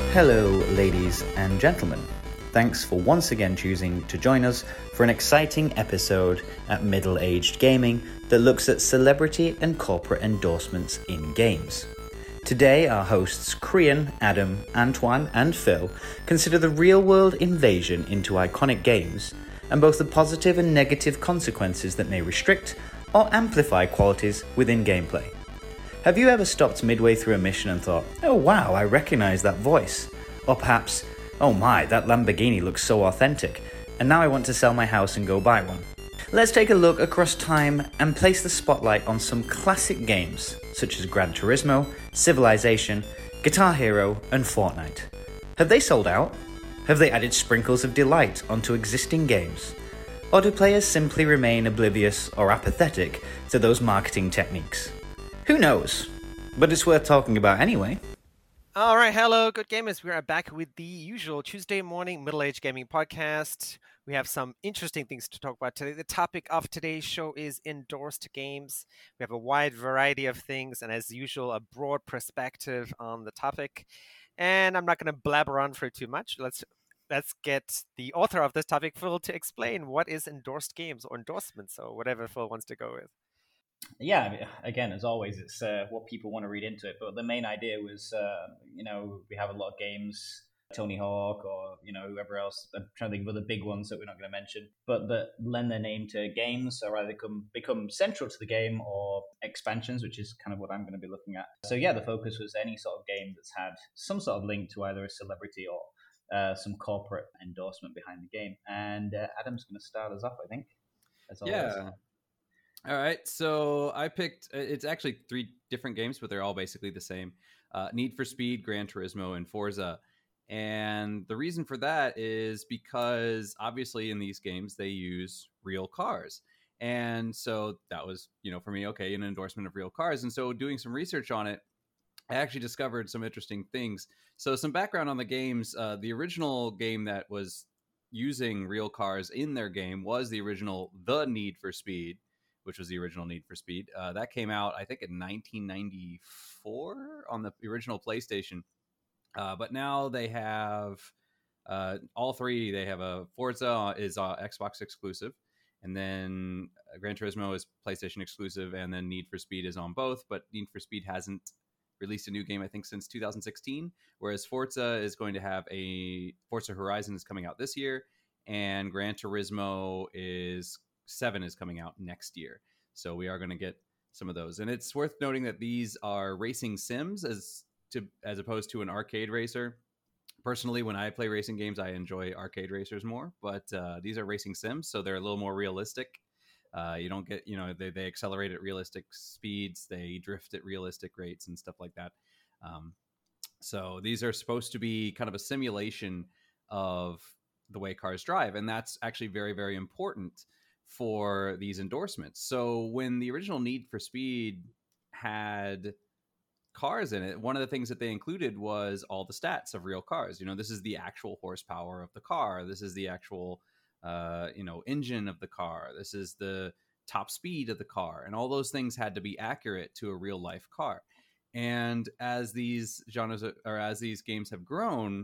Hello, ladies and gentlemen. Thanks for once again choosing to join us for an exciting episode at Middle Aged Gaming that looks at celebrity and corporate endorsements in games. Today, our hosts Krian, Adam, Antoine, and Phil consider the real-world invasion into iconic games and both the positive and negative consequences that may restrict or amplify qualities within gameplay. Have you ever stopped midway through a mission and thought, oh wow, I recognize that voice? Or perhaps, oh my, that Lamborghini looks so authentic, and now I want to sell my house and go buy one. Let's take a look across time and place the spotlight on some classic games, such as Gran Turismo, Civilization, Guitar Hero, and Fortnite. Have they sold out? Have they added sprinkles of delight onto existing games? Or do players simply remain oblivious or apathetic to those marketing techniques? Who knows? But it's worth talking about anyway. All right, hello, good gamers. We are back with the usual Tuesday morning middle-aged gaming podcast. We have some interesting things to talk about today. The topic of today's show is endorsed games. We have a wide variety of things, and as usual, a broad perspective on the topic. And I'm not going to blabber on for too much. Let's get the author of this topic, Phil, to explain what is endorsed games or endorsements, or whatever Phil wants to go with. Yeah, I mean, again, as always, it's what people want to read into it. But the main idea was, we have a lot of games, Tony Hawk or, whoever else. I'm trying to think of other big ones that we're not going to mention, but that lend their name to games or either become central to the game or expansions, which is kind of what I'm going to be looking at. So yeah, the focus was any sort of game that's had some sort of link to either a celebrity or some corporate endorsement behind the game. And Adam's going to start us off, I think, as always. Yeah. All right, so I picked, it's actually 3 different games, but they're all basically the same. Need for Speed, Gran Turismo, and Forza. And the reason for that is because obviously in these games, they use real cars. And so that was, for me, okay, an endorsement of real cars. And so doing some research on it, I actually discovered some interesting things. So some background on the games, the original game that was using real cars in their game was the original The Need for Speed, which was the original Need for Speed. That came out, I think, in 1994 on the original PlayStation. But now they have all 3. They have a Forza is Xbox exclusive, and then Gran Turismo is PlayStation exclusive, and then Need for Speed is on both. But Need for Speed hasn't released a new game, I think, since 2016, whereas Forza is going to have Forza Horizon is coming out this year, and Gran Turismo 7 is coming out next year. So we are going to get some of those. And it's worth noting that these are racing sims as opposed to an arcade racer. Personally, when I play racing games, I enjoy arcade racers more, but these are racing sims, so they're a little more realistic. You don't get, they accelerate at realistic speeds, they drift at realistic rates and stuff like that. So these are supposed to be kind of a simulation of the way cars drive, and that's actually very, very important for these endorsements. So when the original Need for Speed had cars in it, one of the things that they included was all the stats of real cars. This is the actual horsepower of the car. This is the actual, engine of the car. This is the top speed of the car. And all those things had to be accurate to a real life car. And as these genres or as these games have grown,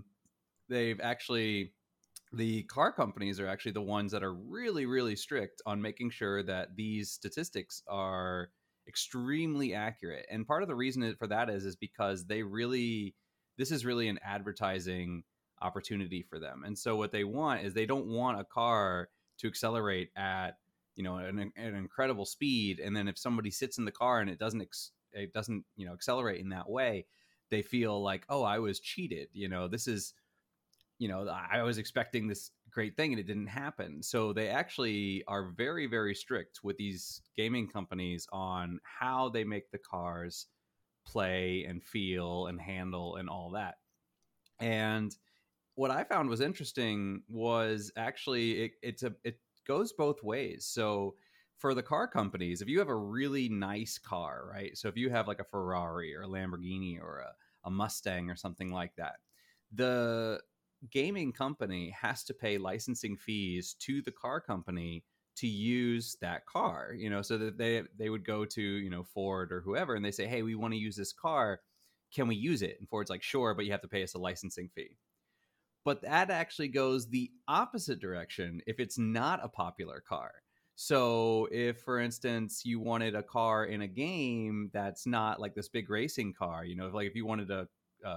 the car companies are actually the ones that are really, really strict on making sure that these statistics are extremely accurate. And part of the reason for that is because this is really an advertising opportunity for them. And so what they want is they don't want a car to accelerate at, an incredible speed. And then if somebody sits in the car and it doesn't accelerate in that way, they feel like, oh, I was cheated. This is, I was expecting this great thing and it didn't happen. So they actually are very, very strict with these gaming companies on how they make the cars play and feel and handle and all that. And what I found was interesting was actually it goes both ways. So for the car companies, if you have a really nice car, right? So if you have like a Ferrari or a Lamborghini or a Mustang or something like that, the gaming company has to pay licensing fees to the car company to use that car, so that they would go to, Ford or whoever, and they say, hey, we want to use this car. can we use it? And Ford's like, sure, but you have to pay us a licensing fee. But that actually goes the opposite direction if it's not a popular car. So if, for instance, you wanted a car in a game that's not like this big racing car, if you wanted a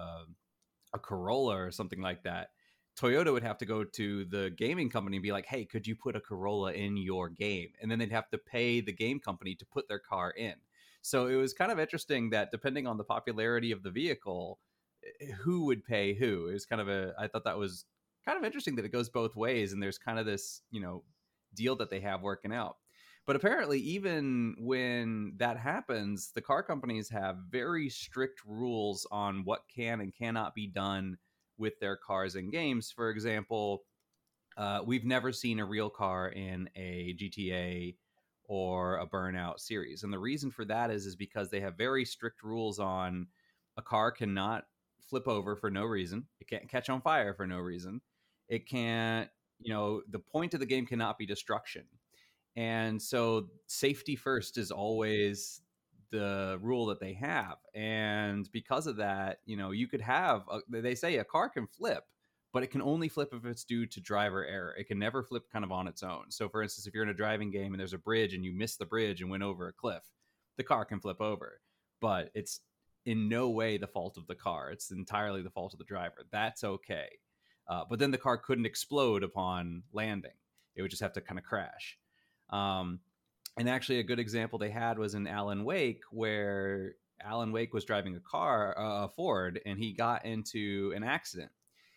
Corolla or something like that, Toyota would have to go to the gaming company and be like, hey, could you put a Corolla in your game? And then they'd have to pay the game company to put their car in. So it was kind of interesting that depending on the popularity of the vehicle, who would pay who. It was I thought that was kind of interesting that it goes both ways. And there's kind of this, deal that they have working out. But apparently, even when that happens, the car companies have very strict rules on what can and cannot be done with their cars in games. For example, we've never seen a real car in a GTA or a Burnout series. And the reason for that is because they have very strict rules on a car cannot flip over for no reason. It can't catch on fire for no reason. It can't, the point of the game cannot be destruction. And so safety first is always the rule that they have. And because of that, you could have, they say a car can flip, but it can only flip if it's due to driver error. It can never flip kind of on its own. So for instance, if you're in a driving game and there's a bridge and you miss the bridge and went over a cliff, the car can flip over, but it's in no way the fault of the car. It's entirely the fault of the driver. That's okay. But then the car couldn't explode upon landing. It would just have to kind of crash. And actually a good example they had was in Alan Wake, where Alan Wake was driving a Ford, and he got into an accident.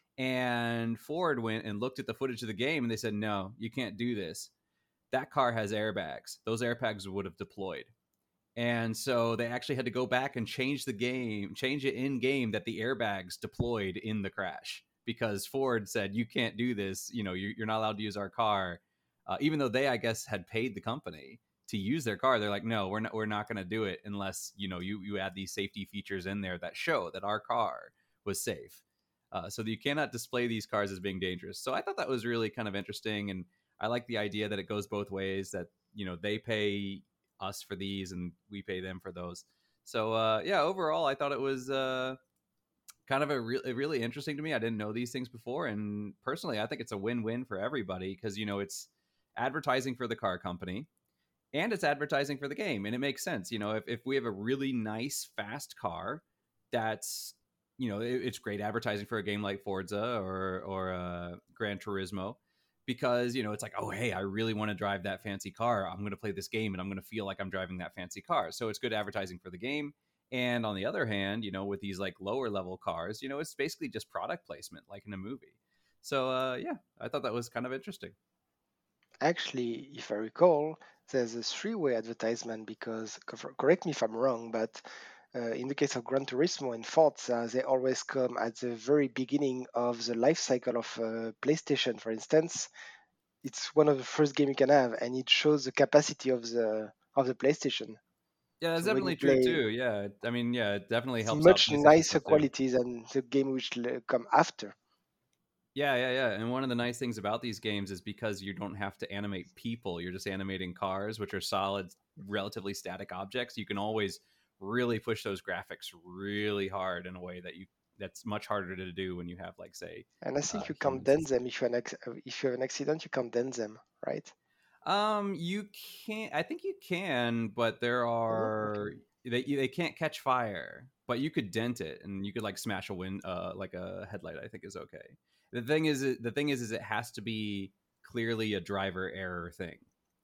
And Ford went and looked at the footage of the game, and they said, no, you can't do this. That car has airbags. Those airbags would have deployed. And so they actually had to go back and change it in game that the airbags deployed in the crash, because Ford said, you can't do this. You're not allowed to use our car. Even though they, I guess, had paid the company to use their car, they're like, no, we're not going to do it unless, you add these safety features in there that show that our car was safe. So that you cannot display these cars as being dangerous. So I thought that was really kind of interesting. And I like the idea that it goes both ways, that, they pay us for these and we pay them for those. So, overall, I thought it was kind of really interesting to me. I didn't know these things before. And personally, I think it's a win-win for everybody because, it's advertising for the car company and it's advertising for the game. And it makes sense. If we have a really nice, fast car, that's, it's great advertising for a game like Forza or Gran Turismo, because, it's like, oh, hey, I really want to drive that fancy car. I'm going to play this game and I'm going to feel like I'm driving that fancy car. So it's good advertising for the game. And on the other hand, with these like lower level cars, it's basically just product placement, like in a movie. So, I thought that was kind of interesting. Actually, if I recall, there's a three-way advertisement because, correct me if I'm wrong, but in the case of Gran Turismo and Forza, they always come at the very beginning of the life cycle of PlayStation, for instance. It's one of the first games you can have, and it shows the capacity of the PlayStation. Yeah, that's definitely true too. Yeah, I mean, it definitely helps. Much nicer quality than the game which come after. Yeah. And one of the nice things about these games is because you don't have to animate people, you're just animating cars, which are solid, relatively static objects. You can always really push those graphics really hard in a way that's much harder to do when you have, like, say. And I think you can't dent them if you have an accident. You can't dent them, right? You can't. I think you can, but there are they can't catch fire. But you could dent it, and you could like smash a like a headlight. I think is okay. The thing is, it has to be clearly a driver error thing.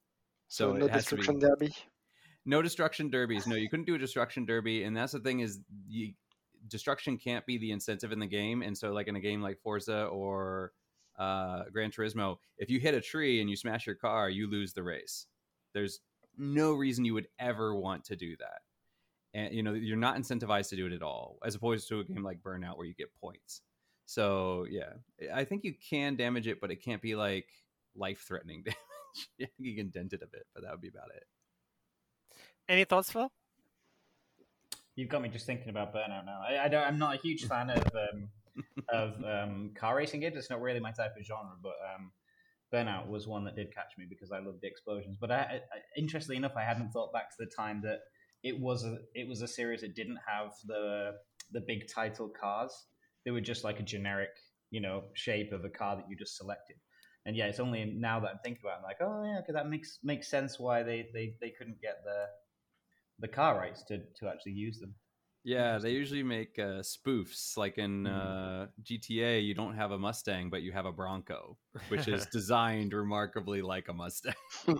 So no destruction derby. No destruction derbies. No, you couldn't do a destruction derby, and that's the thing is, destruction can't be the incentive in the game. And so, like in a game like Forza or Gran Turismo, if you hit a tree and you smash your car, you lose the race. There's no reason you would ever want to do that, and you're not incentivized to do it at all, as opposed to a game like Burnout where you get points. So yeah, I think you can damage it, but it can't be like life-threatening damage. You can dent it a bit, but that would be about it. Any thoughts, Phil? You've got me just thinking about Burnout now. I'm not a huge fan of car racing games. It's not really my type of genre, but Burnout was one that did catch me because I loved the explosions. But interestingly enough, I hadn't thought back to the time that it was a series that didn't have the the big title cars. They were just like a generic, shape of a car that you just selected. And yeah, it's only now that I'm thinking about it, I'm like, oh yeah, okay, that makes sense why they couldn't get the car rights to actually use them. Yeah, they usually make spoofs. Like in GTA, you don't have a Mustang, but you have a Bronco, which is designed remarkably like a Mustang.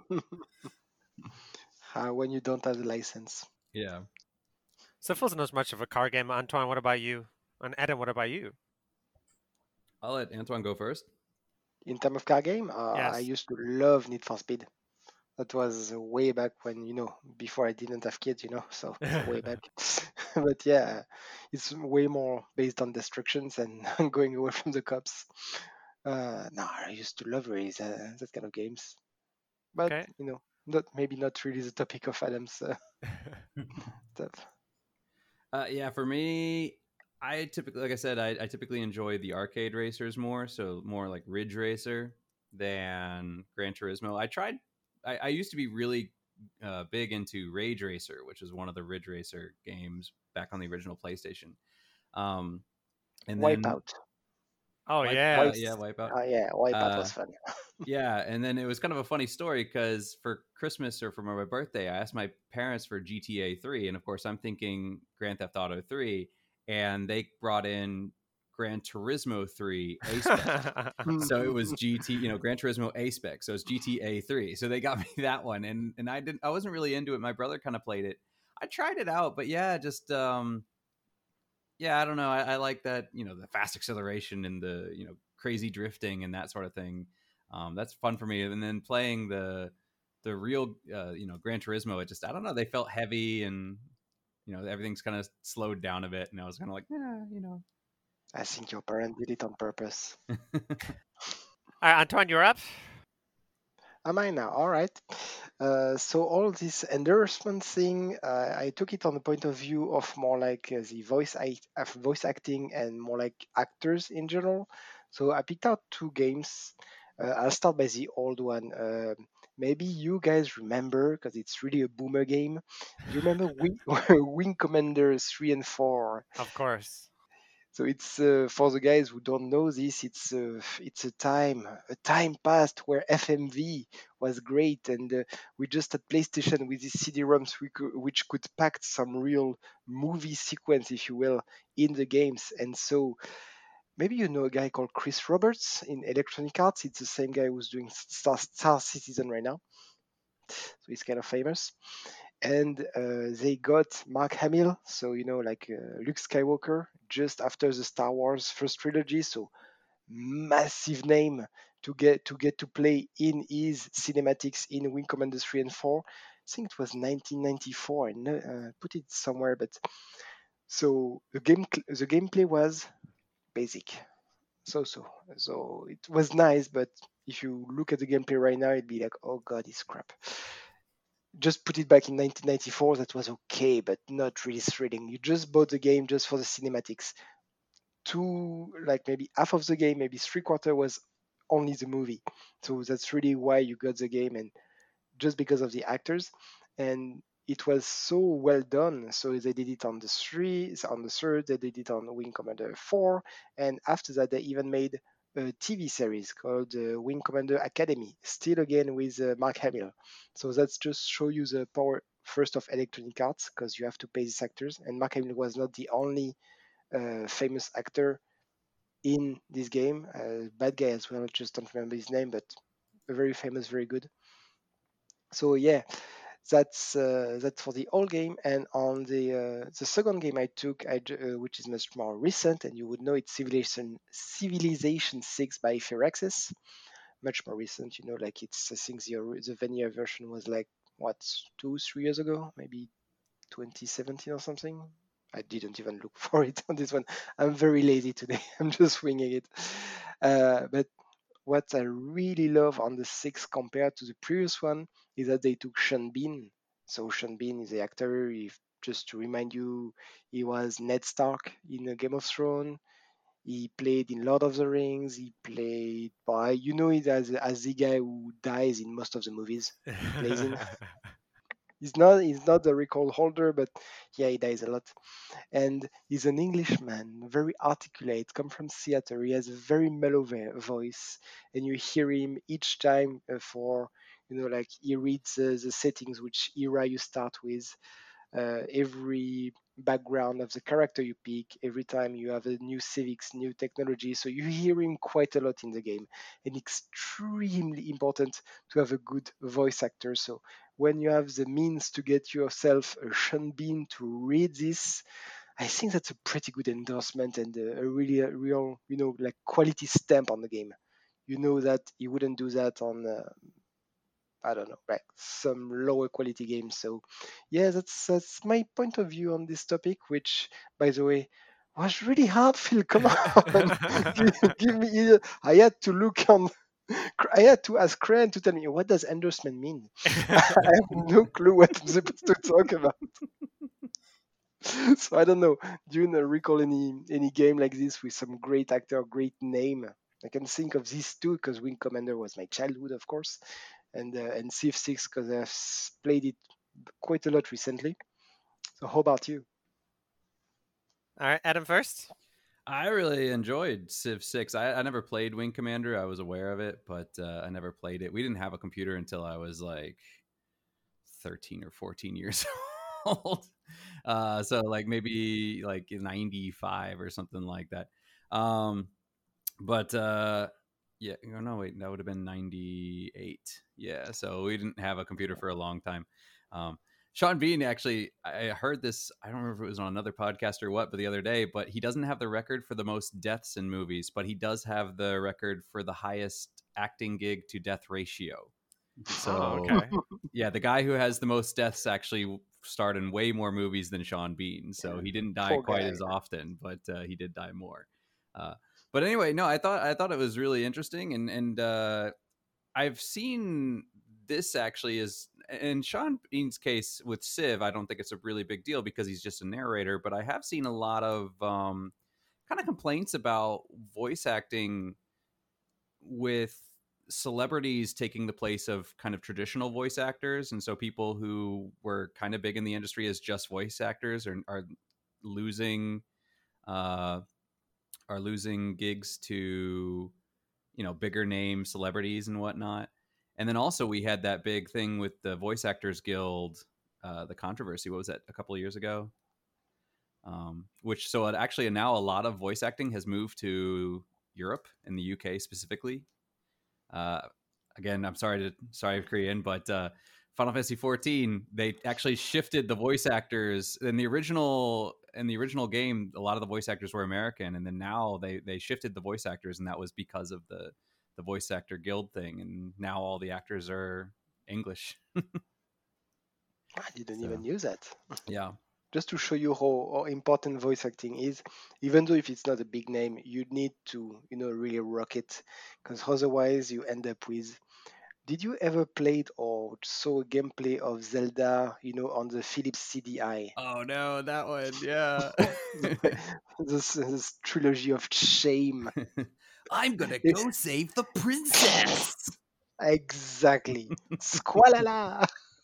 When you don't have the license. Yeah. So it wasn't as much of a car game. Antoine, what about you? And Adam, what about you? I'll let Antoine go first. In terms of car game, Yes. I used to love Need for Speed. That was way back when, before I didn't have kids, so way back. But yeah, it's way more based on destructions and going away from the cops. No, I used to love really that kind of games. But, Okay. not really the topic of Adam's stuff. Yeah, for me, I typically, like I said, I typically enjoy the arcade racers more, so more like Ridge Racer than Gran Turismo. I used to be really big into Rage Racer, which is one of the Ridge Racer games back on the original PlayStation. And Wipeout. Oh yeah, Wipeout. Wipeout was fun. Yeah, and then it was kind of a funny story because for Christmas or for my birthday, I asked my parents for GTA 3, and of course, I'm thinking Grand Theft Auto 3, and they brought in Gran Turismo 3 A-Spec. So it was Gran Turismo A-Spec. So it's GTA 3. So they got me that one, and I wasn't really into it. My brother kind of played it. I tried it out, but yeah, just I don't know. I like that, the fast acceleration and the crazy drifting and that sort of thing. That's fun for me. And then playing the real Gran Turismo, I don't know, they felt heavy and everything's kind of slowed down a bit, and I was kind of like, I think your parent did it on purpose. All right, Antoine, you're up. Am I now? All right. So all this endorsement thing, I took it on the point of view of more like the voice acting and more like actors in general. So I picked out two games. I'll start by the old one. Maybe you guys remember, because it's really a boomer game. Do you remember Wing Commander 3 and 4? Of course. So it's for the guys who don't know this, it's a time past where FMV was great, and we just had PlayStation with these CD-ROMs which could pack some real movie sequence, if you will, in the games. And so maybe you know a guy called Chris Roberts in Electronic Arts. It's the same guy who's doing Star Citizen right now, so he's kind of famous. And they got Mark Hamill, so like Luke Skywalker, just after the Star Wars first trilogy. So massive name to get to play in his cinematics in Wing Commander 3 and 4. I think it was 1994. I put it somewhere, but so the gameplay was basic, so it was nice, but if you look at the gameplay right now, it'd be like, oh god, it's crap. Just put it back in 1994, that was okay, but not really thrilling. You just bought the game just for the cinematics. Like maybe half of the game, maybe 3/4 was only the movie. So that's really why you got the game, and just because of the actors. And it was so well done. So they did it on the third, they did it on Wing Commander 4, and after that they even made a TV series called Wing Commander Academy, still again with Mark Hamill. So that's just show you the power first of Electronic Arts, because you have to pay these actors, and Mark Hamill was not the only famous actor in this game. Bad guy as well, just don't remember his name, but very famous, very good. So yeah, that's for the old game. And on the second game I took, which is much more recent, and you would know it's Civilization 6 by Firaxis. Much more recent, like I think the vanilla version was like what, 2-3 years ago, maybe 2017 or something. I didn't even look for it on this one. I'm very lazy today. I'm just winging it. But what I really love on the 6 compared to the previous one is that they took Sean Bean. So Sean Bean is the actor. Just to remind you, he was Ned Stark in Game of Thrones. He played in Lord of the Rings. He played it as the guy who dies in most of the movies. He plays in. He's not the record holder, but yeah, he dies a lot. And he's an Englishman, very articulate, come from theater. He has a very mellow voice, and you hear him each time for like he reads the settings, which era you start with, every background of the character you pick, every time you have a new civics, new technology. So you hear him quite a lot in the game, and extremely important to have a good voice actor. So when you have the means to get yourself a Sean Bean to read this, I think that's a pretty good endorsement and a real, like quality stamp on the game. You know that he wouldn't do that on I don't know, like some lower quality games. So, yeah, that's my point of view on this topic. Which, by the way, was really hard. Phil, come on, give me. I had to look on. I had to ask Cran to tell me what does endorsement mean. I have no clue what I'm supposed to talk about. So I don't know. Do you recall any game like this with some great actor, great name? I can think of these two because Wing Commander was my childhood, of course, and Civ 6 because I've played it quite a lot recently. So how about you? All right, Adam first. I really enjoyed Civ 6. I never played Wing Commander. I was aware of it, but I never played it. We didn't have a computer until I was like 13 or 14 years old. So like maybe like 95 or something like that. But yeah, no, wait, that would have been 98. Yeah, so we didn't have a computer for a long time. Sean Bean, actually, I heard this, I don't remember if it was on another podcast or what, but the other day, but he doesn't have the record for the most deaths in movies, but he does have the record for the highest acting gig to death ratio. So, okay. Yeah, the guy who has the most deaths actually starred in way more movies than Sean Bean. So he didn't die quite as often, but he did die more. But anyway, no, I thought it was really interesting, and I've seen this actually is in Sean Bean's case with Civ. I don't think it's a really big deal because he's just a narrator, but I have seen a lot of kind of complaints about voice acting with celebrities taking the place of kind of traditional voice actors, and so people who were kind of big in the industry as just voice actors are losing gigs to bigger name celebrities and whatnot. And then also we had that big thing with the Voice Actors Guild, the controversy. What was that, a couple of years ago? So actually now a lot of voice acting has moved to Europe and the UK specifically. Again, I'm sorry, Korean, but Final Fantasy 14, they actually shifted the voice actors in the original game. A lot of the voice actors were American, and then now they shifted the voice actors, and that was because of the Voice Actor Guild thing, and now all the actors are English. I didn't even use that. Yeah. Just to show you how important voice acting is, even though if it's not a big name, you need to really rock it, because otherwise you end up with. Did you ever play or saw a gameplay of Zelda, on the Philips CDI? Oh no, that one, yeah. this trilogy of shame. I'm gonna go save the princess. Exactly. Squalala.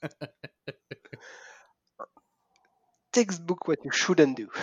Textbook what you shouldn't do.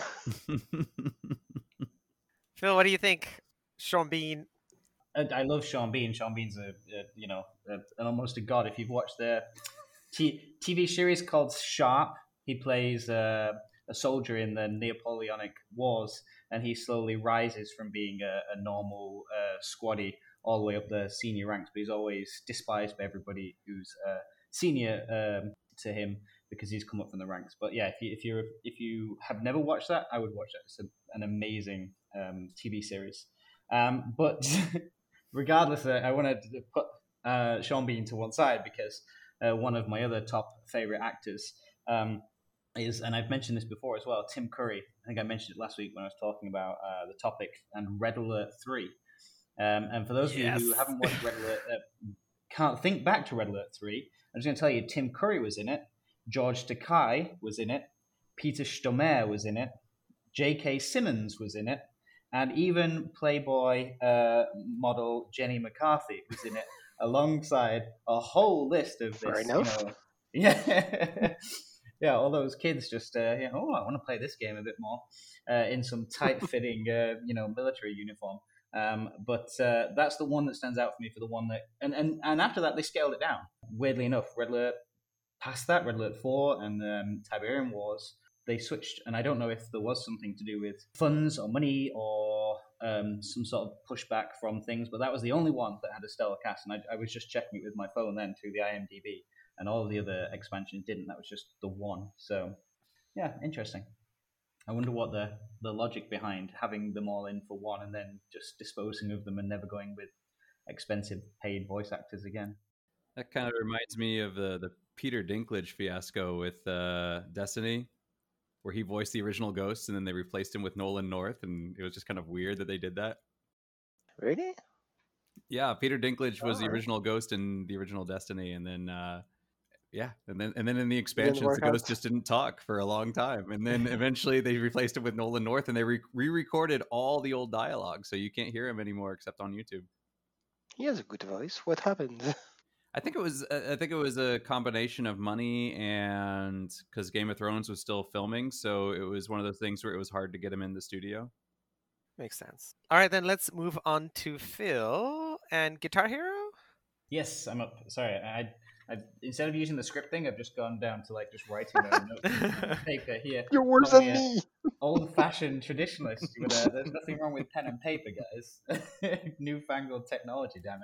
Phil, what do you think? Sean Bean. I love Sean Bean. Sean Bean's almost a god. If you've watched the TV series called Sharp, he plays a soldier in the Napoleonic Wars, and he slowly rises from being a normal squaddy all the way up the senior ranks. But he's always despised by everybody who's senior to him because he's come up from the ranks. But yeah, if you have never watched that, I would watch that. It's an amazing TV series. But regardless, I wanted to put Sean Bean to one side because one of my other top favorite actors is, and I've mentioned this before as well, Tim Curry. I think I mentioned it last week when I was talking about the topic, and Red Alert 3. And for those of you who haven't watched Red Alert, can't think back to Red Alert 3, I'm just going to tell you Tim Curry was in it, George Takei was in it, Peter Stormare was in it, J.K. Simmons was in it, and even Playboy model Jenny McCarthy was in it, alongside a whole list of this, Yeah. Yeah, all those kids just, I want to play this game a bit more in some tight-fitting, military uniform. But that's the one that stands out for me for the one that, and after that they scaled it down. Weirdly enough, Red Alert past that, Red Alert 4 and Tiberian Wars, they switched, and I don't know if there was something to do with funds or money or some sort of pushback from things, but that was the only one that had a stellar cast, and I was just checking it with my phone then through the IMDb, and all of the other expansions didn't. That was just the one. So, yeah, interesting. I wonder what the logic behind having them all in for one and then just disposing of them and never going with expensive paid voice actors again. That kind of reminds me of the Peter Dinklage fiasco with Destiny, where he voiced the original Ghost and then they replaced him with Nolan North, and it was just kind of weird that they did that. Really? Yeah, Peter Dinklage was the original Ghost in the original Destiny, and then and then in the expansions, the Ghost just didn't talk for a long time, and then eventually they replaced him with Nolan North, and they re-recorded all the old dialogue, so you can't hear him anymore except on YouTube. He has a good voice. What happened? I think it was a combination of money and because Game of Thrones was still filming, so it was one of those things where it was hard to get him in the studio. Makes sense. All right, then let's move on to Phil and Guitar Hero. Yes, I'm up. Sorry, I instead of using the script thing, I've just gone down to just writing a note on paper here. You're worse than me. Old-fashioned traditionalist. There's nothing wrong with pen and paper, guys. Newfangled technology, damn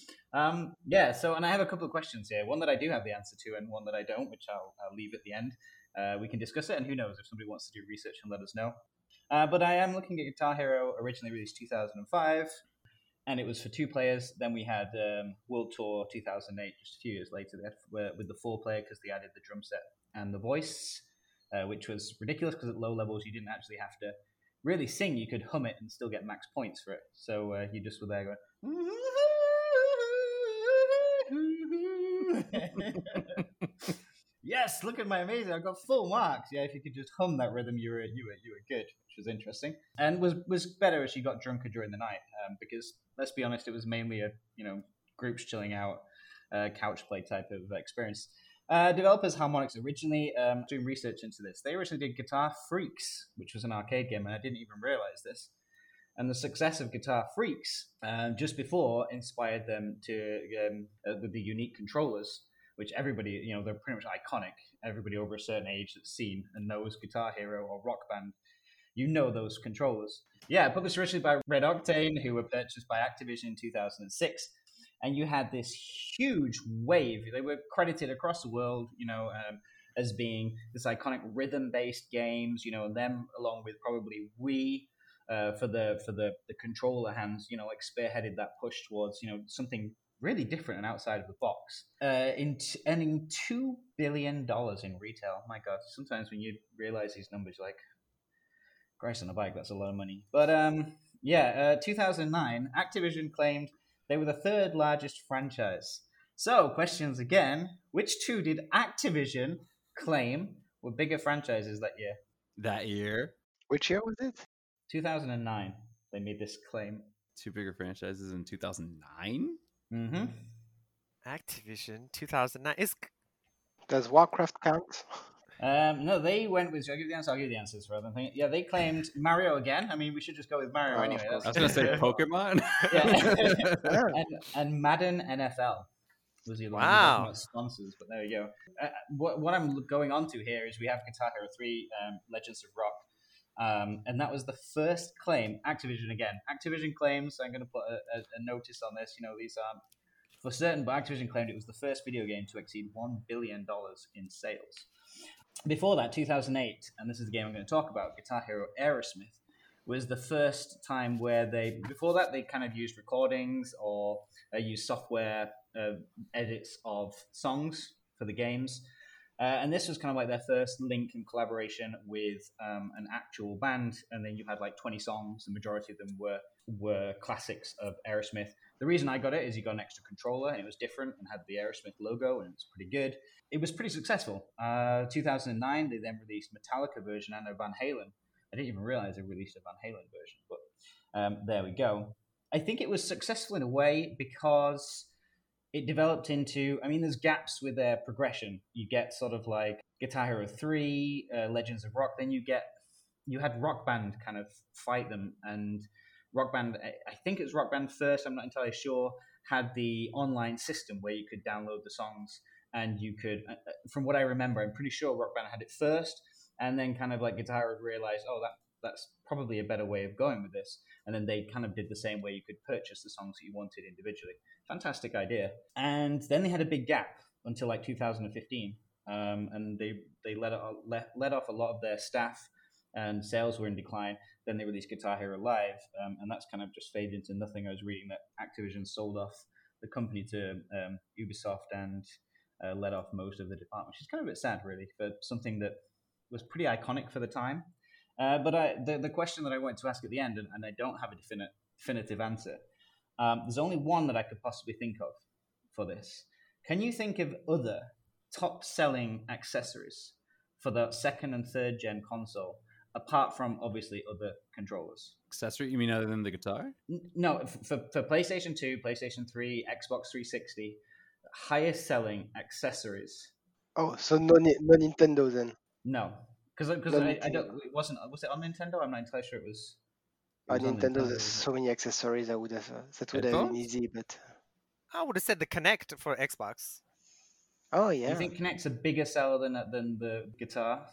it. So, and I have a couple of questions here. One that I do have the answer to, and one that I don't, which I'll leave at the end. We can discuss it, and who knows, if somebody wants to do research and let us know. But I am looking at Guitar Hero, originally released 2005, and it was for 2 players. Then we had World Tour 2008, just a few years later, with the 4-player, because they added the drum set and the voice, which was ridiculous because at low levels you didn't actually have to really sing. You could hum it and still get max points for it. So you just were there going... Yes, look at my amazing! I got full marks. Yeah, if you could just hum that rhythm, you were good, which was interesting, and was better as you got drunker during the night. Because let's be honest, it was mainly a groups chilling out, couch play type of experience. Developers Harmonix originally, doing research into this, they originally did Guitar Freaks, which was an arcade game, and I didn't even realize this. And the success of Guitar Freaks just before inspired them to with the unique controllers, which everybody, they're pretty much iconic. Everybody over a certain age that's seen and knows Guitar Hero or Rock Band, those controllers. Yeah, published originally by Red Octane, who were purchased by Activision in 2006. And you had this huge wave. They were credited across the world, as being this iconic rhythm-based games, them along with probably Wii, for the controller hands, spearheaded that push towards, something really different and outside of the box. Earning $2 billion in retail. My God, sometimes when you realize these numbers, you're like, Christ on a bike, that's a lot of money. But 2009, Activision claimed they were the 3rd largest franchise. So, questions again, which 2 did Activision claim were bigger franchises that year? That year? Which year was it? 2009, they made this claim. 2 bigger franchises in 2009? Mm-hmm. Activision 2009 Does Warcraft count? No, they went with. I'll give you the answers rather than thinking. Yeah, they claimed Mario again. I mean, we should just go with Mario anyway. I was going to say Pokemon. Yeah. and Madden NFL was the other one. Not sponsors, but there you go. What I'm going on to here is we have Guitar Hero 3, Legends of Rock. And that was the first claim. Activision again. Activision claims. I'm going to put a notice on this. These aren't for certain, but Activision claimed it was the first video game to exceed $1 billion in sales. Before that, 2008, and this is the game I'm going to talk about, Guitar Hero Aerosmith, was the first time where before that, they kind of used recordings or used software edits of songs for the games. And this was kind of like their first link and collaboration with an actual band. And then you had 20 songs. The majority of them were classics of Aerosmith. The reason I got it is you got an extra controller, and it was different and had the Aerosmith logo, and it was pretty good. It was pretty successful. 2009, they then released Metallica version and a Van Halen. I didn't even realize they released a Van Halen version, but there we go. I think it was successful in a way because it developed into, I mean, there's gaps with their progression. You get sort of like Guitar Hero 3, Legends of Rock, then you had Rock Band kind of fight them, and Rock Band, I think it was Rock Band first, I'm not entirely sure, had the online system where you could download the songs, and you could, from what I remember, I'm pretty sure Rock Band had it first, and then kind of like Guitar Hero realized, oh, that's probably a better way of going with this, and then they kind of did the same way you could purchase the songs that you wanted individually. Fantastic idea. And then they had a big gap until like 2015, and they let off a lot of their staff, and sales were in decline. Then they released Guitar Hero Live, and that's kind of just faded into nothing. I was reading that Activision sold off the company to Ubisoft and let off most of the department, which is kind of a bit sad, really, for something that was pretty iconic for the time. But the question that I wanted to ask at the end, and I don't have a definitive answer, there's only one that I could possibly think of for this. Can you think of other top-selling accessories for the second and third gen console, apart from obviously other controllers? Accessory? You mean other than the guitar? No, for PlayStation 2, PlayStation 3, Xbox 360, highest selling accessories. Oh, so no Nintendo then. No, because I don't. Was it on Nintendo? I'm not entirely sure it was. On Nintendo, there's so many accessories. That would have been easy, but I would have said the Kinect for Xbox. Oh yeah. Do you think Kinect's a bigger seller than the guitar?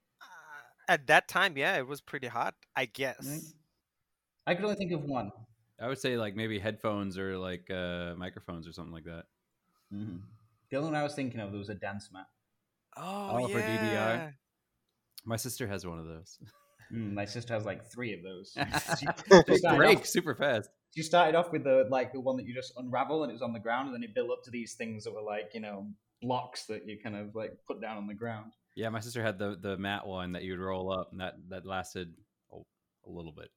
At that time, yeah, it was pretty hot, I guess. I could only think of one. I would say like maybe headphones or like microphones or something like that. Mm-hmm. The other one I was thinking of, there was a dance mat. Oh, yeah. For DDR. My sister has one of those. My sister has like 3 of those. They break super fast. She started off with the one that you just unravel and it was on the ground, and then it built up to these things that were like, blocks that you kind of like put down on the ground. Yeah, my sister had the mat one that you would roll up, and that lasted a little bit.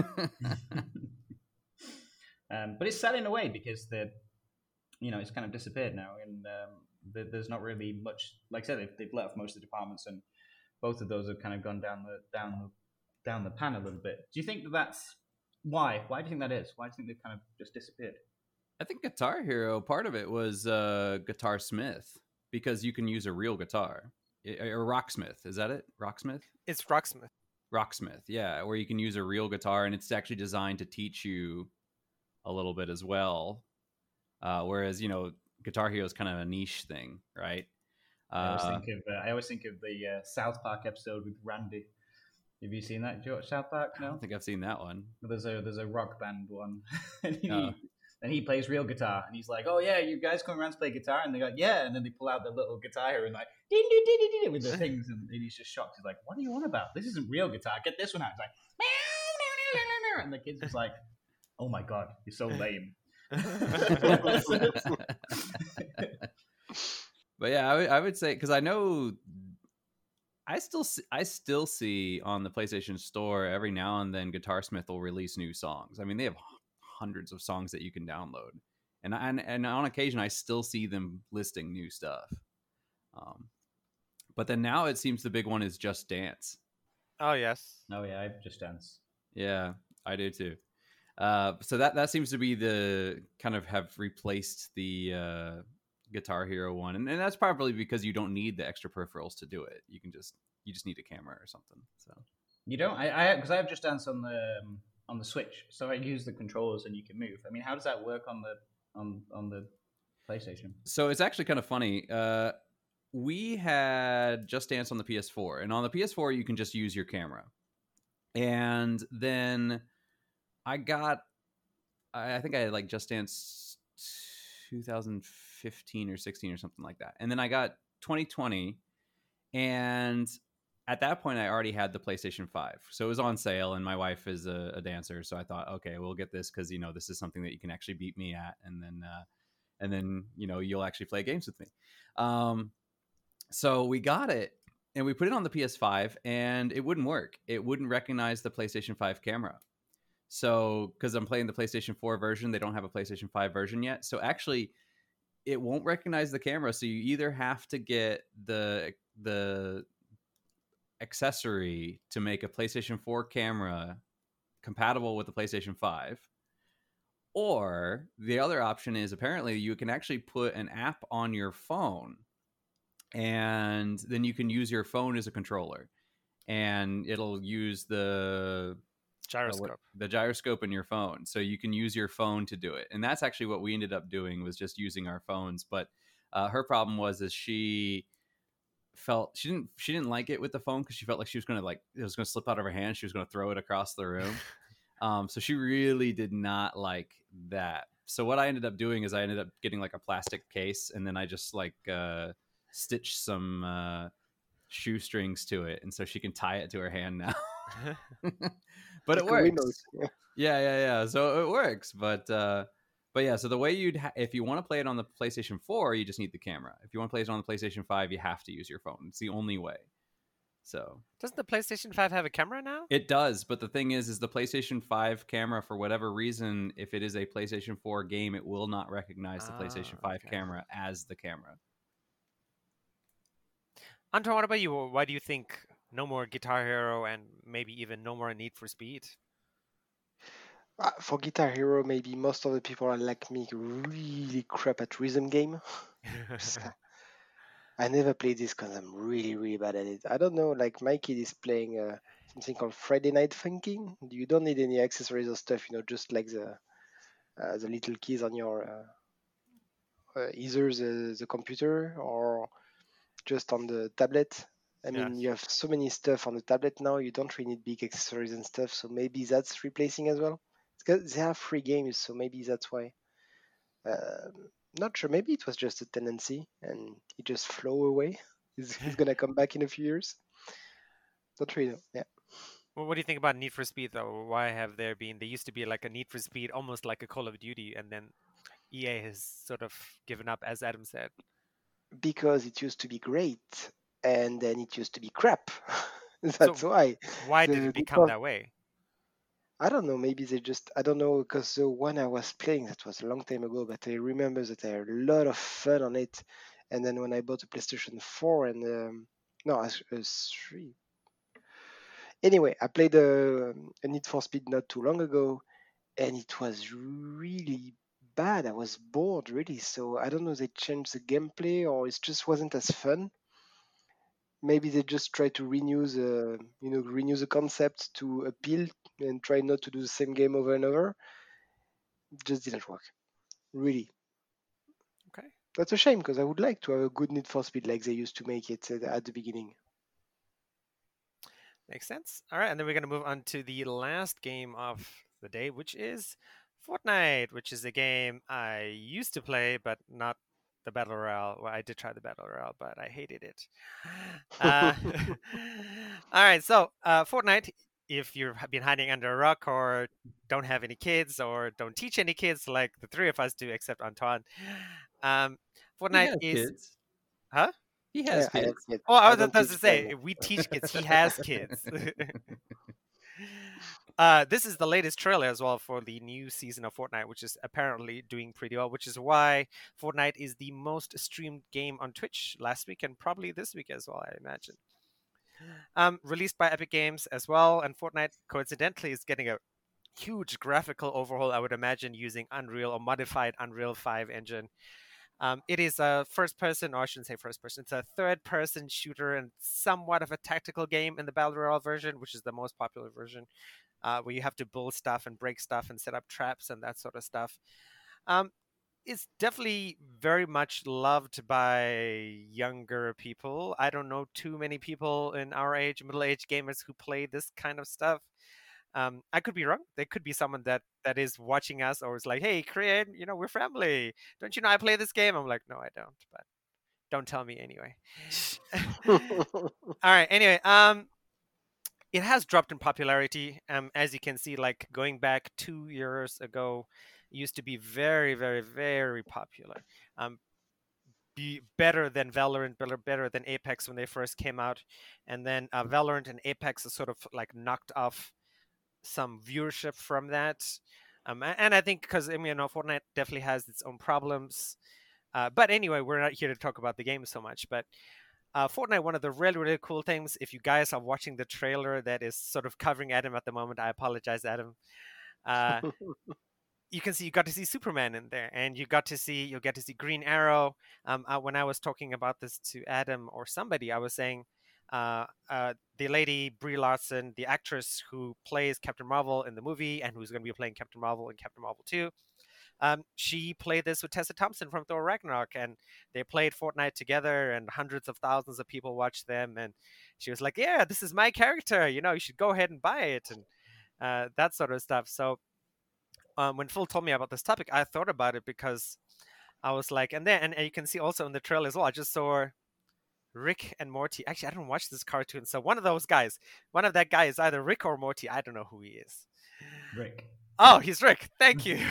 But it's sad in a way because it's kind of disappeared now, and there's not really much. Like I said, they've let off most of the departments, and both of those have kind of gone down the pan a little bit. Do you think that's why? Why do you think that is? Why do you think they've kind of just disappeared? I think Guitar Hero, part of it was Guitar Smith, because you can use a real guitar. Or Rocksmith, is that it? Rocksmith? It's Rocksmith. Rocksmith, yeah, where you can use a real guitar, and it's actually designed to teach you a little bit as well. Whereas, Guitar Hero is kind of a niche thing, right? I always think of the South Park episode with Randy. Have you seen that? Do you watch South Park? No, I don't think I've seen that one. There's a rock band one, and he plays real guitar, and he's like, "Oh yeah, you guys come around to play guitar," and they're like, "Yeah," and then they pull out the little guitar and like ding ding ding ding ding with the things, and he's just shocked. He's like, "What are you on about? This isn't real guitar. Get this one out." He's like, meow, and the kid's just like, "Oh my god, you're so lame." But yeah, I would say, because I know I still see on the PlayStation Store every now and then Guitar Smith will release new songs. I mean, they have hundreds of songs that you can download, and on occasion I still see them listing new stuff. But then now it seems the big one is Just Dance. Oh yes. Oh yeah, I Just Dance. Yeah, I do too. So that seems to be the kind of have replaced the Guitar Hero one, and that's probably because you don't need the extra peripherals to do it. You just need a camera or something. So you don't. I because I have Just Dance on the Switch, so I use the controllers and you can move. I mean, how does that work on the PlayStation? So it's actually kind of funny. We had Just Dance on the PS4, and on the PS4 you can just use your camera. And then I think I had like Just Dance 2015 or 16 or something like that. And then I got 2020, and at that point I already had the PlayStation 5. So it was on sale, and my wife is a dancer, so I thought, okay, we'll get this because this is something that you can actually beat me at, and then you'll actually play games with me. So we got it, and we put it on the PS5, and it wouldn't work. It wouldn't recognize the PlayStation 5 camera. So, because I'm playing the PlayStation 4 version, they don't have a PlayStation 5 version yet. So actually, it won't recognize the camera. So you either have to get the accessory to make a PlayStation 4 camera compatible with the PlayStation 5, Or the other option is apparently you can actually put an app on your phone, and then you can use your phone as a controller, and it'll use the gyroscope in your phone, so you can use your phone to do it. And that's actually what we ended up doing, was just using our phones. But her problem was she felt she didn't like it with the phone, because she felt like she was gonna, like, it was gonna slip out of her hand, she was gonna throw it across the room. So she really did not like that. So what I ended up doing is I ended up getting like a plastic case, and then I just like stitched some shoestrings to it, and so she can tie it to her hand now. But it works. Yeah. So it works. But yeah. So the way if you want to play it on the PlayStation 4, you just need the camera. If you want to play it on the PlayStation 5, you have to use your phone. It's the only way. So doesn't the PlayStation 5 have a camera now? It does, but the thing is the PlayStation 5 camera, for whatever reason, if it is a PlayStation 4 game, it will not recognize the PlayStation 5 camera as the camera. Anton, what about you? Why do you think no more Guitar Hero, and maybe even no more Need for Speed? For Guitar Hero, maybe most of the people are like me, really crap at rhythm game. I never played this because I'm really, really bad at it. I don't know, like my kid is playing something called Friday Night Funkin'. You don't need any accessories or stuff, just like the little keys on your either the computer or just on the tablet. I mean, you have so many stuff on the tablet now, you don't really need big accessories and stuff, so maybe that's replacing as well. Because they have free games, so maybe that's why. Not sure, maybe it was just a tendency and it just flow away. He's gonna come back in a few years. Don't really know. Yeah. Well, what do you think about Need for Speed, though? Why have there used to be like a Need for Speed, almost like a Call of Duty, and then EA has sort of given up, as Adam said? Because it used to be great, and then it used to be crap. That's why. Why did it become that way? I don't know. Maybe they just, I don't know, because the one I was playing, that was a long time ago, but I remember that I had a lot of fun on it. And then when I bought a PlayStation 4 and, no, 3. Anyway, I played a Need for Speed not too long ago, and it was really bad. I was bored, really. So I don't know, they changed the gameplay or it just wasn't as fun. Maybe they just try to renew the concept to appeal and try not to do the same game over and over. It just didn't work, really. Okay, that's a shame, because I would like to have a good Need for Speed like they used to make it at the beginning. Makes sense. All right, and then we're going to move on to the last game of the day, which is Fortnite, which is a game I used to play, but not the Battle Royale. Well, I did try the Battle Royale, but I hated it. All right, so Fortnite, if you've been hiding under a rock or don't have any kids or don't teach any kids like the three of us do, except Antoine, Fortnite is... Kids. Huh? He has kids. Oh, I was about to say, we teach kids. He has kids. This is the latest trailer as well for the new season of Fortnite, which is apparently doing pretty well, which is why Fortnite is the most streamed game on Twitch last week and probably this week as well, I imagine. Released by Epic Games as well, and Fortnite, coincidentally, is getting a huge graphical overhaul, I would imagine, using Unreal or modified Unreal 5 engine. It is a first-person, or I shouldn't say first-person, it's a third-person shooter and somewhat of a tactical game in the Battle Royale version, which is the most popular version, where you have to build stuff and break stuff and set up traps and that sort of stuff. It's definitely very much loved by younger people. I don't know too many people in our age, middle-aged gamers, who play this kind of stuff. I could be wrong. There could be someone that is watching us or is like, hey, Create, we're family. Don't you know I play this game? I'm like, no, I don't, but don't tell me anyway. All right. Anyway, it has dropped in popularity. As you can see, like going back 2 years ago, it used to be very, very, very popular. Be better than Valorant, better than Apex when they first came out. And then Valorant and Apex is sort of like knocked off some viewership from that, and I think because Fortnite definitely has its own problems, but anyway, we're not here to talk about the game so much. But Fortnite, one of the really, really cool things, if you guys are watching the trailer that is sort of covering Adam at the moment, I apologize, Adam. you got to see Superman in there, and you'll get to see Green Arrow. When I was talking about this to Adam or somebody, I was saying the lady Brie Larson, the actress who plays Captain Marvel in the movie and who's going to be playing Captain Marvel in Captain Marvel 2, she played this with Tessa Thompson from Thor Ragnarok, and they played Fortnite together, and hundreds of thousands of people watched them. And she was like, "Yeah, this is my character. You should go ahead and buy it," and that sort of stuff. So when Phil told me about this topic, I thought about it because I was like, and you can see also in the trailer as well. I just saw Rick and Morty. Actually, I don't watch this cartoon, so one of that guy is either Rick or Morty. I don't know who he is. Rick. Oh, he's Rick. Thank you.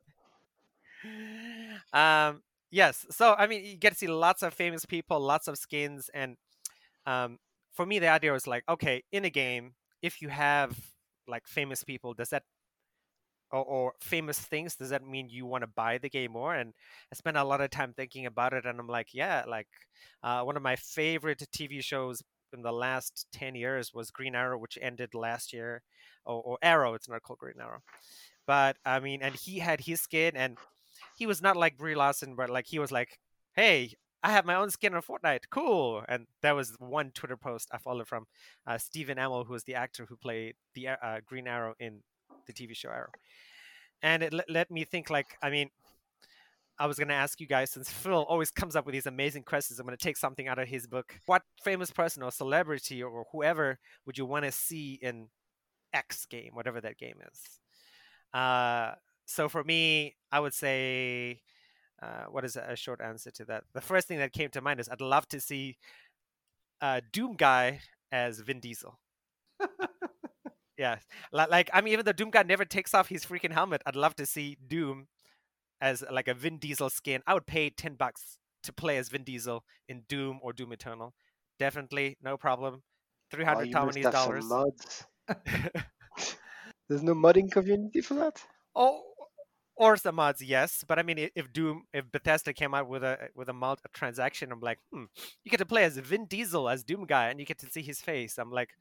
Yes. So I mean, you get to see lots of famous people, lots of skins, and for me, the idea was like, okay, in a game, if you have like famous people, does that or famous things, does that mean you want to buy the game more? And I spent a lot of time thinking about it, and I'm like, yeah, like one of my favorite TV shows in the last 10 years was Green Arrow, which ended last year, or Arrow. It's not called Green Arrow, but I mean, and he had his skin, and he was not like Brie Larson, but like he was like, hey, I have my own skin on Fortnite, cool. And that was one Twitter post I followed from Stephen Amell, who was the actor who played the Green Arrow in the TV show Arrow. And it let me think, like, I mean, I was going to ask you guys, since Phil always comes up with these amazing questions, I'm going to take something out of his book. What famous person or celebrity or whoever would you want to see in X game, whatever that game is? So for me, I would say, what is a short answer to that? The first thing that came to mind is I'd love to see Doom Guy as Vin Diesel. Yeah, like I mean, even though Doom Guy never takes off his freaking helmet, I'd love to see Doom as like a Vin Diesel skin. I would pay $10 to play as Vin Diesel in Doom or Doom Eternal. Definitely, no problem. $300 you must have some Taiwanese. mods. There's no modding community for that? Oh, or some mods, yes. But I mean, if Bethesda came out with a mod a transaction, I'm like, you get to play as Vin Diesel as Doom Guy, and you get to see his face. I'm like,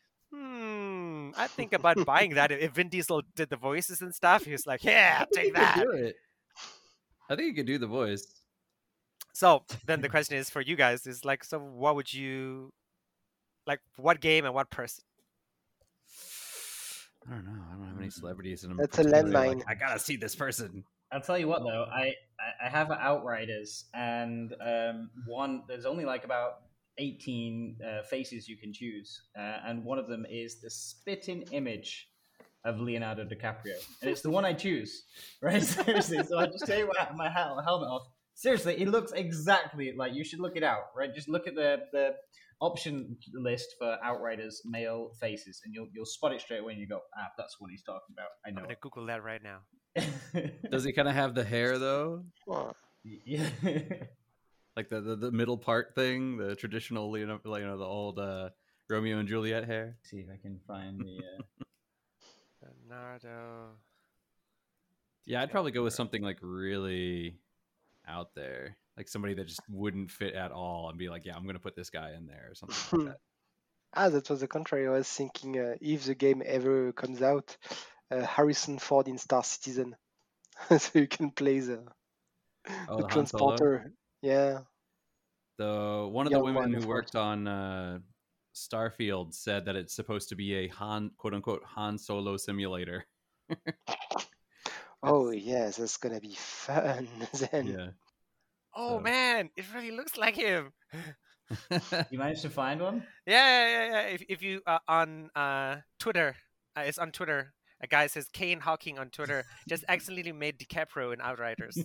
I think about buying that. If Vin Diesel did the voices and stuff, he was like, yeah, take that. Do it. I think you could do the voice. So then the question is for you guys is like, so what would you like? What game and what person? I don't know. I don't have any celebrities in them. That's a landmine. I gotta see this person. I'll tell you what though, I have Outriders, and there's only like about 18 faces you can choose, and one of them is the spitting image of Leonardo DiCaprio, and it's the one I choose, right? Seriously, so I just take my helmet off. Seriously, it looks exactly like, you should look it out, right? Just look at the option list for Outriders male faces, and you'll spot it straight away, and you go, that's what he's talking about. I know. I'm gonna Google that right now. Does he kind of have the hair though? Yeah. Like the middle part thing, the traditional, the old Romeo and Juliet hair. Let's see if I can find the Leonardo. Yeah, I'd probably go with something like really out there, like somebody that just wouldn't fit at all, and be like, yeah, I'm gonna put this guy in there or something like that. That was the contrary. I was thinking if the game ever comes out, Harrison Ford in Star Citizen, so you can play the transporter. Yeah. One of the women who worked on Starfield said that it's supposed to be a quote unquote Han Solo simulator. Oh yes, that's gonna be fun then. Yeah. Oh man, it really looks like him. You managed to find one? Yeah. If you on Twitter, it's on Twitter. A guy says Kane Hawking on Twitter just accidentally made DiCaprio in Outriders.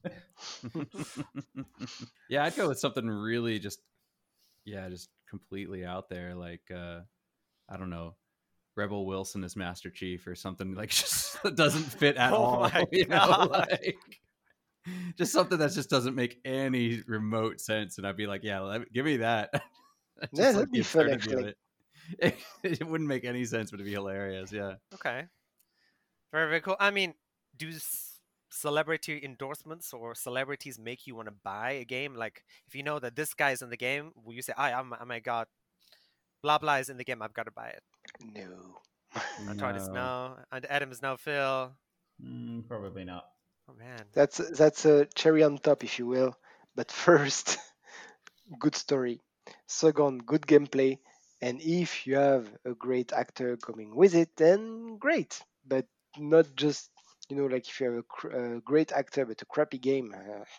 Yeah, I'd go with something really just completely out there, like I don't know, Rebel Wilson as Master Chief or something, like just that doesn't fit at all. You know, like just something that just doesn't make any remote sense, and I'd be like, yeah, give me that. Yeah, that'd be fun actually. It wouldn't make any sense, but it'd be hilarious. Yeah. Okay. Very, very cool. I mean, do celebrity endorsements or celebrities make you want to buy a game? Like, if you know that this guy is in the game, will you say, oh my God, blah, blah is in the game, I've got to buy it? No. Antoine is no. And Adam is no. Phil? Probably not. Oh man. That's a cherry on top, if you will. But first, good story. Second, good gameplay. And if you have a great actor coming with it, then great. But not just, like if you have a great actor but a crappy game.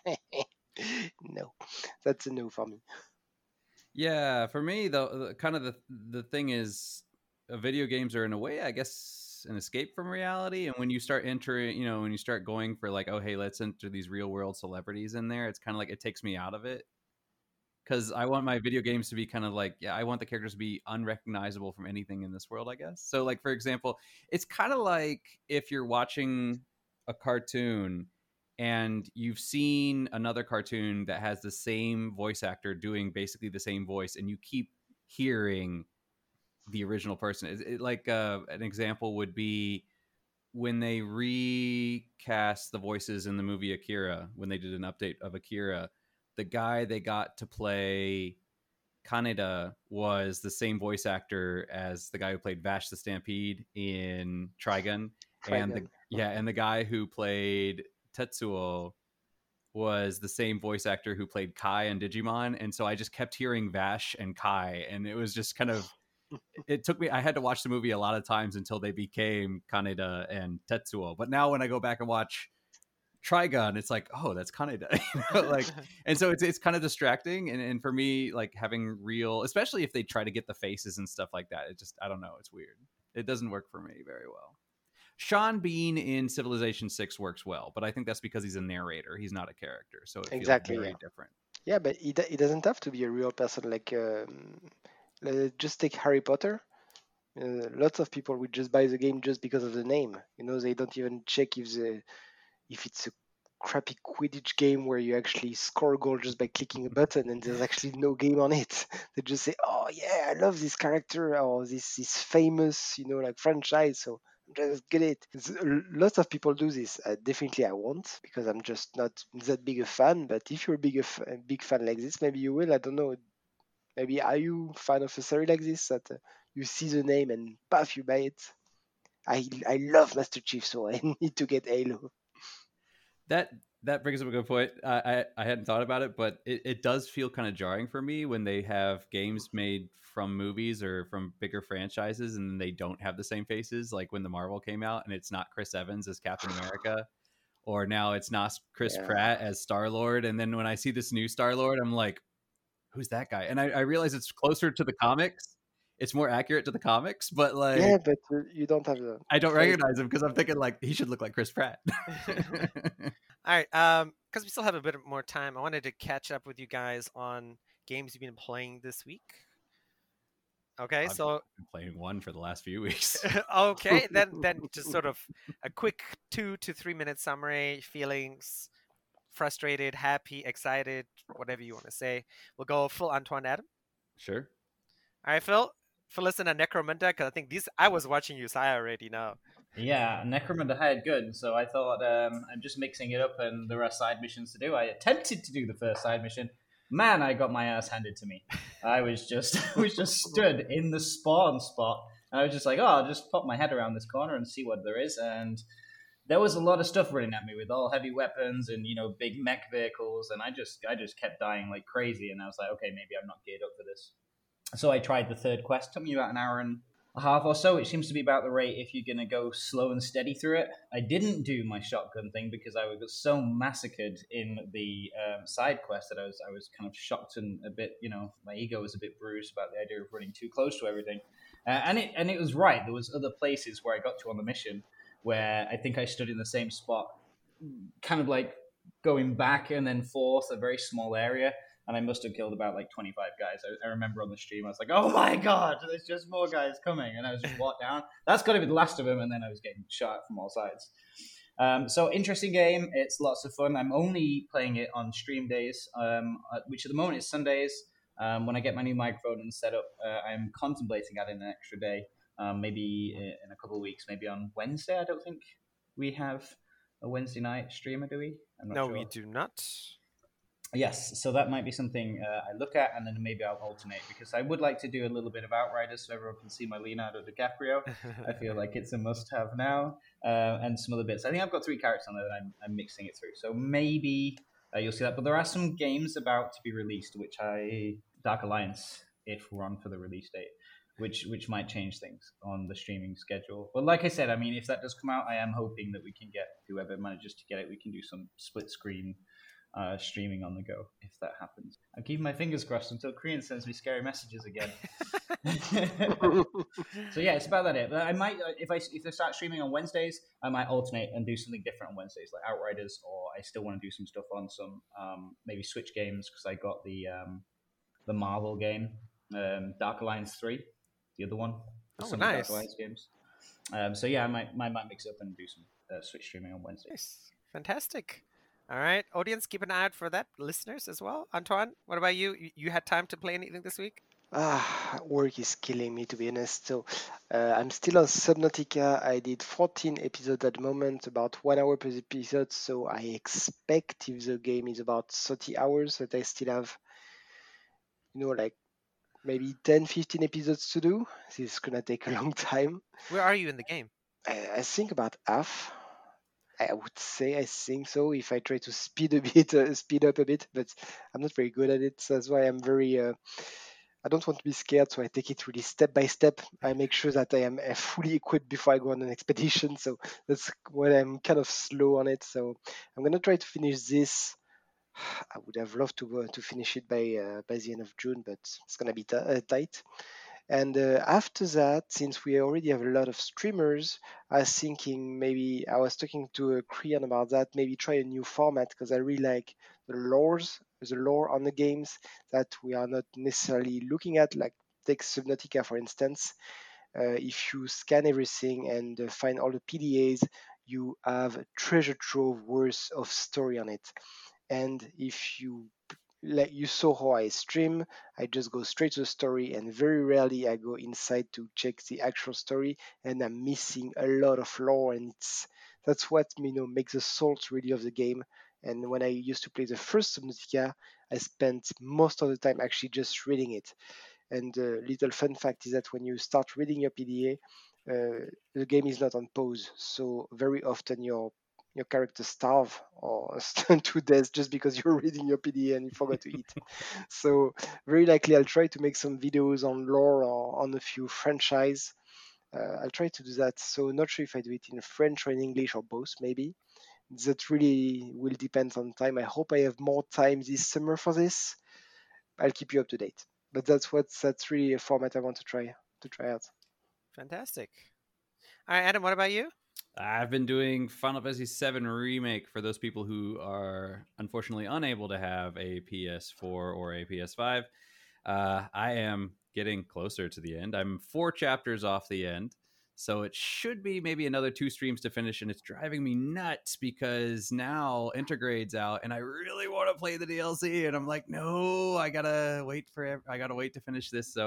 No, that's a no for me. Yeah, for me, the kind of the thing is, video games are in a way, I guess, an escape from reality. And when you start entering, when you start going for like, oh hey, let's enter these real world celebrities in there, it's kind of like it takes me out of it. Because I want my video games to be kind of like, yeah, I want the characters to be unrecognizable from anything in this world, I guess. So, like, for example, it's kind of like if you're watching a cartoon and you've seen another cartoon that has the same voice actor doing basically the same voice, and you keep hearing the original person. Like, an example would be when they recast the voices in the movie Akira, when they did an update of Akira, the guy they got to play Kaneda was the same voice actor as the guy who played Vash the Stampede in Trigun. And the guy who played Tetsuo was the same voice actor who played Kai in Digimon. And so I just kept hearing Vash and Kai, and it was just kind of, it took me, I had to watch the movie a lot of times until they became Kaneda and Tetsuo. But now when I go back and watch Trigun, it's like, oh, that's Kaneda. Like, and so it's kind of distracting. And for me, like, having real, especially if they try to get the faces and stuff like that, it just, I don't know, it's weird. It doesn't work for me very well. Sean Bean in Civilization 6 works well, but I think that's because he's a narrator. He's not a character, so it feels very different. Yeah, but he doesn't have to be a real person. Like, just take Harry Potter. Lots of people would just buy the game just because of the name. They don't even check if it's a crappy Quidditch game where you actually score a goal just by clicking a button and there's actually no game on it. They just say, "Oh yeah, I love this character or this famous, like franchise, so just get it." Lots of people do this. Definitely, I won't because I'm just not that big a fan. But if you're a big fan like this, maybe you will. I don't know. Maybe are you a fan of a series like this that you see the name and puff, you buy it? I love Master Chief, so I need to get Halo. That brings up a good point. I hadn't thought about it, but it does feel kind of jarring for me when they have games made from movies or from bigger franchises and they don't have the same faces. Like when the Marvel came out and it's not Chris Evans as Captain America, or now it's not Chris Pratt as Star-Lord. And then when I see this new Star-Lord, I'm like, who's that guy? And I realize it's closer to the comics. It's more accurate to the comics, but like, yeah, but you don't have the. I don't recognize him because I'm thinking like he should look like Chris Pratt. All right, because we still have a bit more time, I wanted to catch up with you guys on games you've been playing this week. Okay, I've so been playing one for the last few weeks. okay, then just sort of a quick 2 to 3 minute summary, feelings, frustrated, happy, excited, whatever you want to say. We'll go full Antoine Adam. Sure. All right, Phil. Phyllis and Necromunda, because I think I was watching you, so I already know. Yeah, Necromunda had good, so I thought I'm just mixing it up and there are side missions to do. I attempted to do the first side mission. Man, I got my ass handed to me. I was just stood in the spawn spot, and I was just like, oh, I'll just pop my head around this corner and see what there is. And there was a lot of stuff running at me with all heavy weapons and big mech vehicles, and I just kept dying like crazy. And I was like, okay, maybe I'm not geared up for this. So I tried the third quest. Took me about an hour and a half or so. It seems to be about the rate if you're going to go slow and steady through it. I didn't do my shotgun thing because I was so massacred in the side quest that I was kind of shocked and a bit, my ego was a bit bruised about the idea of running too close to everything. And it was right. There was other places where I got to on the mission where I think I stood in the same spot, kind of like going back and then forth, a very small area. And I must have killed about like 25 guys. I remember on the stream, I was like, oh my God, there's just more guys coming. And I was just walked down. That's got to be the last of them. And then I was getting shot from all sides. So interesting game. It's lots of fun. I'm only playing it on stream days, which at the moment is Sundays. When I get my new microphone and set up, I'm contemplating adding an extra day, maybe in a couple of weeks, maybe on Wednesday. I don't think we have a Wednesday night streamer, do we? I'm not no, sure. we do not. Yes, so that might be something I look at, and then maybe I'll alternate, because I would like to do a little bit of Outriders so everyone can see my Leonardo DiCaprio. I feel like it's a must-have now, and some other bits. I think I've got 3 characters on there that I'm mixing it through, so maybe you'll see that. But there are some games about to be released, Dark Alliance, if we're on for the release date, which might change things on the streaming schedule. But like I said, I mean, if that does come out, I am hoping that we can get whoever manages to get it. We can do some split screen streaming on the go if that happens. I'm keeping my fingers crossed until Korean sends me scary messages again. So yeah, it's about that it. But I might, if they start streaming on Wednesdays, I might alternate and do something different on Wednesdays, like Outriders, or I still want to do some stuff on some maybe Switch games, because I got the Marvel game, Dark Alliance 3, the other one. Oh, nice. Dark Alliance games. So yeah, I might mix it up and do some Switch streaming on Wednesdays. Nice. Fantastic. All right, audience, keep an eye out for that. Listeners as well. Antoine, what about you? You had time to play anything this week? Work is killing me, to be honest. So I'm still on Subnautica. I did 14 episodes at the moment, about 1 hour per episode. So I expect, if the game is about 30 hours, that I still have, like maybe 10, 15 episodes to do. This is gonna take a long time. Where are you in the game? I think about half. I would say I think so. If I try to speed up a bit, but I'm not very good at it. So that's why I'm very. I don't want to be scared, so I take it really step by step. I make sure that I am fully equipped before I go on an expedition. So that's when I'm kind of slow on it. So I'm gonna try to finish this. I would have loved to finish it by the end of June, but it's gonna be tight. And after that, since we already have a lot of streamers, I was thinking maybe I was talking to Krian about that. Maybe try a new format, because I really like the lore on the games that we are not necessarily looking at. Like take Subnautica for instance. If you scan everything and find all the PDAs, you have a treasure trove worth of story on it. And if you like, you saw how I stream, I just go straight to the story, and very rarely I go inside to check the actual story, and I'm missing a lot of lore, and that's what makes the salt really of the game. And when I used to play the first Subnautica, I spent most of the time actually just reading it. And little fun fact is that when you start reading your PDA, the game is not on pause, so very often your character starve or stun to death just because you're reading your PDA and you forgot to eat. So very likely I'll try to make some videos on lore or on a few franchise. I'll try to do that. So not sure if I do it in French or in English or both maybe. That really will depend on time. I hope I have more time this summer for this. I'll keep you up to date. But that's really a format I want to try out. Fantastic. All right, Adam, what about you? I've been doing Final Fantasy VII Remake for those people who are unfortunately unable to have a PS4 or a PS5. I am getting closer to the end. I'm 4 chapters off the end. So it should be maybe another 2 streams to finish, and it's driving me nuts because now Intergrade's out, and I really want to play the DLC, and I'm like, no, I gotta wait to finish this. So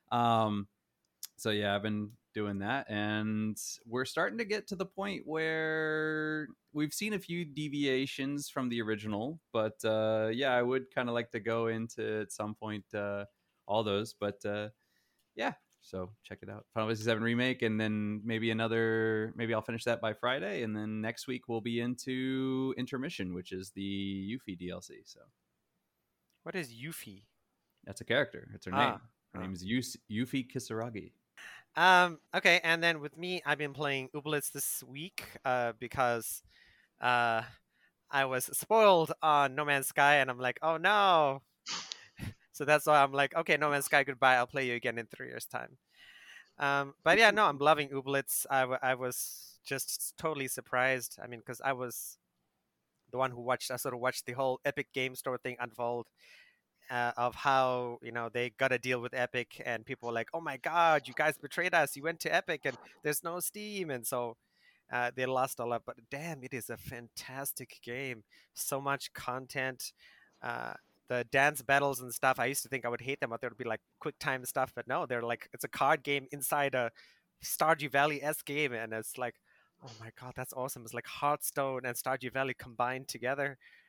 yeah, I've been doing that, and we're starting to get to the point where we've seen a few deviations from the original, but yeah, I would kind of like to go into at some point all those, but yeah. So check it out, Final Fantasy VII Remake, and then maybe I'll finish that by Friday, and then next week we'll be into Intermission, which is the Yuffie DLC. So, what is Yuffie? That's a character. It's her name. Her name is Yuffie Kisaragi. Okay, and then with me, I've been playing Ooblets this week because I was spoiled on No Man's Sky, and I'm like, oh no. So that's why I'm like, okay, No Man's Sky, goodbye. I'll play you again in 3 years' time. But yeah, no, I'm loving Ooblets. I was just totally surprised. I mean, because I was the one who watched the whole Epic Game Store thing unfold of how, they got to deal with Epic, and people were like, oh my God, you guys betrayed us. You went to Epic and there's no Steam. And so they lost a lot. But damn, it is a fantastic game. So much content. The dance battles and stuff, I used to think I would hate them, but there would be like quick time stuff, but no, they're like, it's a card game inside a Stardew Valley-esque game, and it's like, oh my God, that's awesome. It's like Hearthstone and Stardew Valley combined together.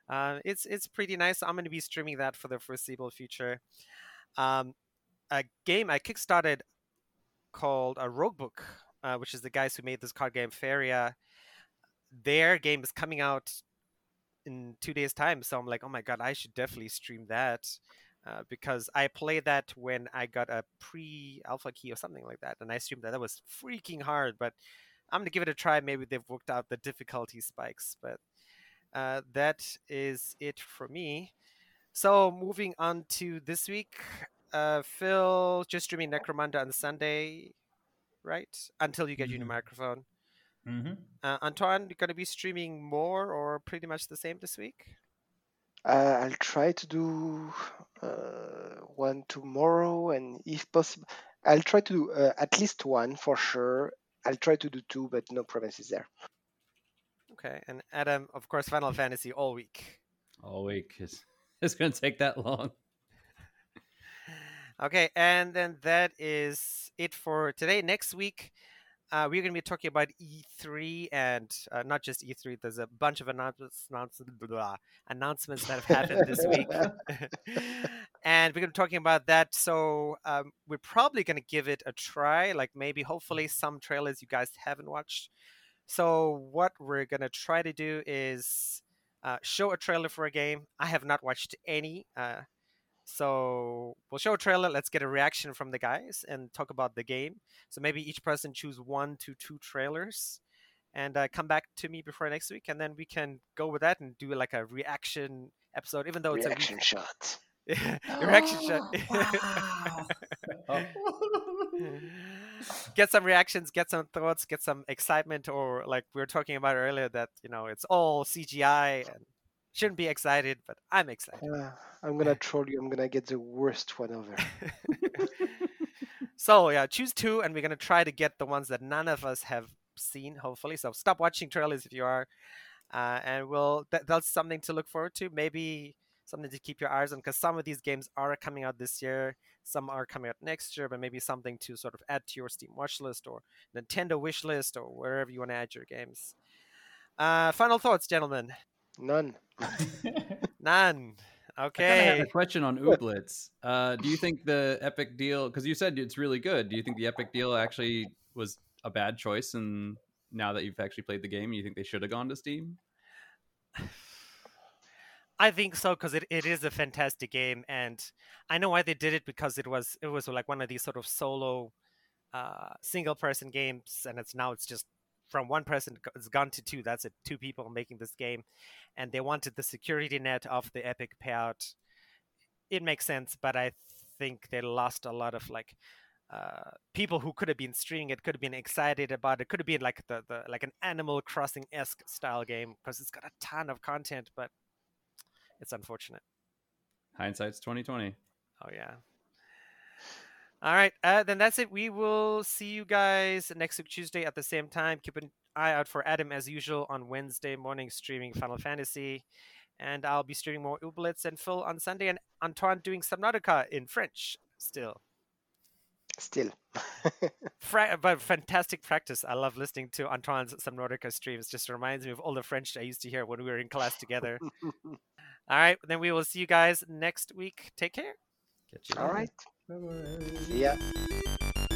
It's pretty nice. I'm going to be streaming that for the foreseeable future. A game I kickstarted called Roguebook, which is the guys who made this card game Feria. Their game is coming out in 2 days' time, so I'm like, oh my god, I should definitely stream that. Because I played that when I got a pre-alpha key or something like that, and I streamed that. That was freaking hard, but I'm gonna give it a try. Maybe they've worked out the difficulty spikes, but that is it for me. So moving on to this week, Phil just streaming Necromunda on Sunday, right? Until you get your new microphone. Antoine, you're gonna be streaming more or pretty much the same this week? I'll try to do one tomorrow, and if possible, I'll try to do at least one for sure. I'll try to do two, but no promises there. Okay, and Adam, of course, Final Fantasy all week. All week it's going to take that long. Okay, and then that is it for today. Next week, we're going to be talking about E3 and not just E3. There's a bunch of announcements that have happened this week. And we're going to be talking about that. So we're probably going to give it a try, like maybe hopefully some trailers you guys haven't watched. So what we're going to try to do is show a trailer for a game. I have not watched any. So we'll show a trailer. Let's get a reaction from the guys and talk about the game. So maybe each person choose 1 to 2 trailers and come back to me before next week. And then we can go with that and do like a reaction episode, even though it's reaction shot. Reaction shot. Wow. Get some reactions, get some thoughts, get some excitement, or like we were talking about earlier that, it's all CGI and shouldn't be excited, but I'm excited. I'm going to troll you. I'm going to get the worst one over. So yeah, choose 2, and we're going to try to get the ones that none of us have seen, hopefully. So stop watching trailers if you are. And that's something to look forward to. Maybe something to keep your eyes on, because some of these games are coming out this year. Some are coming out next year, but maybe something to sort of add to your Steam watch list or Nintendo wish list or wherever you want to add your games. Final thoughts, gentlemen? None. None. I Okay. have a question on Ooblets. Do you think the Epic deal, because you said it's really good, do you think the Epic deal actually was a bad choice? And now that you've actually played the game, you think they should have gone to Steam? I think so, because it is a fantastic game, and I know why they did it, because it was like one of these sort of solo single person games, and it's just from one person, it's gone to 2. That's it, 2 people making this game, and they wanted the security net of the Epic payout. It makes sense, but I think they lost a lot of like people who could have been streaming it, could have been excited about it, could have been like the like an Animal Crossing-esque style game, because it's got a ton of content, but it's unfortunate. Hindsight's 2020. Oh yeah. All right, then that's it. We will see you guys next week Tuesday at the same time. Keep an eye out for Adam as usual on Wednesday morning streaming Final Fantasy, and I'll be streaming more Ooblets, and Phil on Sunday, and Antoine doing Subnautica in French still. But fantastic practice. I love listening to Antoine's Subnautica streams. Just reminds me of all the French I used to hear when we were in class together. All right, then we will see you guys next week. Take care. All right. Bye-bye. See ya.